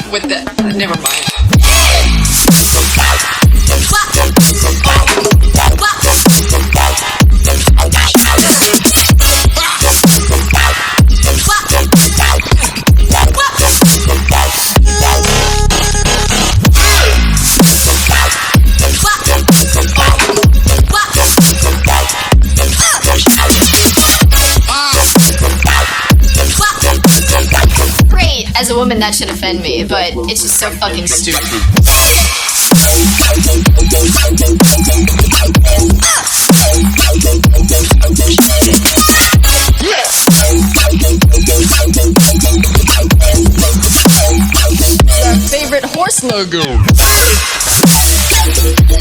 with the. Never mind. As a woman, that should offend me, but it's just so fucking stupid. Our favorite horse logo.